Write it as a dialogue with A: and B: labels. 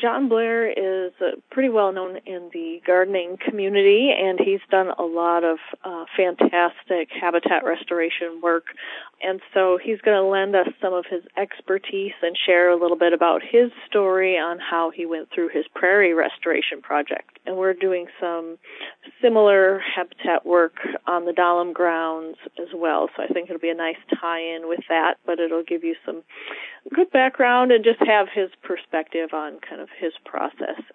A: John Blair is pretty well known in the gardening community, and he's done a lot of fantastic habitat restoration work. And so he's going to lend us some of his expertise and share a little bit about his story on how he went through his prairie restoration project. And we're doing some similar habitat work on the Dahlem grounds as well. So I think it'll be a nice tie-in with that, but it'll give you some good background and just have his perspective on kind of his process